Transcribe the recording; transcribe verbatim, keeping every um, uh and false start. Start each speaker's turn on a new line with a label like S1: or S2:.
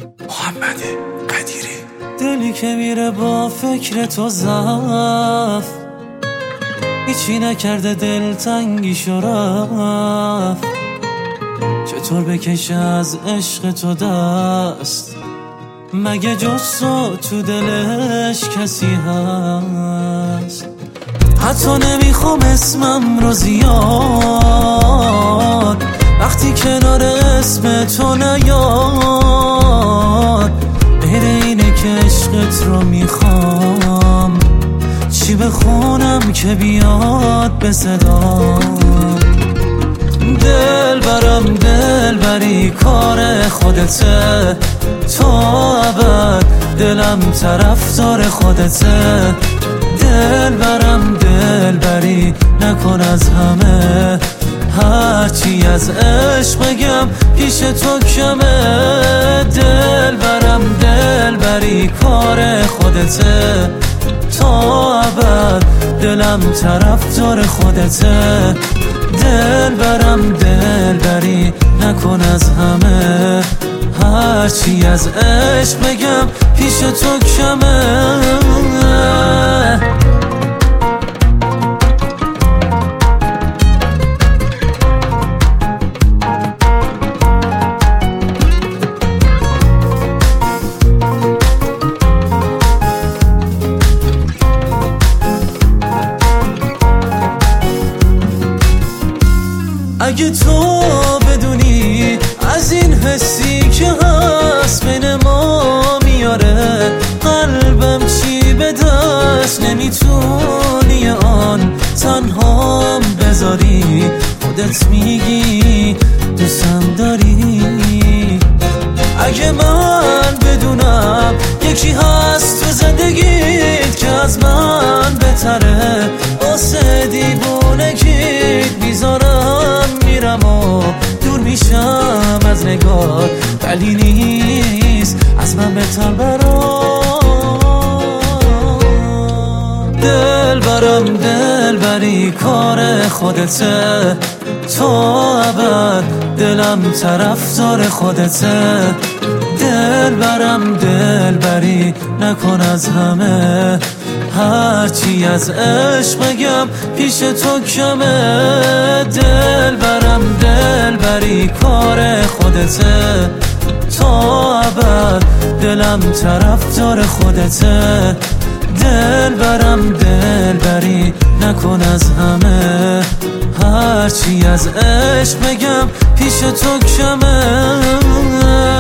S1: محمد قدیری.
S2: دلی که میره با فکر تو زف، هیچی نکرده دلتنگیشو رفت. چطور بکشه از عشق تو دست، مگه جز تو تو دلش کسی هست؟ حتی نمیخوام اسمم رو زیاد، وقتی کنار اسم تو نیاد. غیر اینه که عشقت رو میخوام، چی بخونم که بیاد به صدا؟ دل برم دل بری کار خودته، تو ابد دلم طرفدار خودته. دل برم دل بری نکن از همه، هرچی از عشق بگم پیش تو کمه. دل برم دل بری کار خودته، تا ابد دلم طرفدار خودته. دل برم دل بری نکن از همه، هرچی از عشق بگم پیش تو کمه. اگه تو بدونی از این حسی که هست بین ما میاره، قلبم چی به دست نمیتونی آن تنهام بذاری. خودت میگی دوستم داری، اگه من بدونم یکی هست تو زندگیت که از من بهتره، واسه دیوونگیت میذارم میرم و دور میشم از نگاه. ولی نیست از من بهتر برام. دل برم دل بری کار خودته، تو ابد دلم طرفدار خودته. دل برم دل بری نکن از همه، هرچی از عشق بگم پیش تو کمه. دل برم دل بری کار خودته، تا ابد دلم طرفدار خودته. دل برم دل بری نکن از همه، هرچی از عشق بگم پیش تو کمه.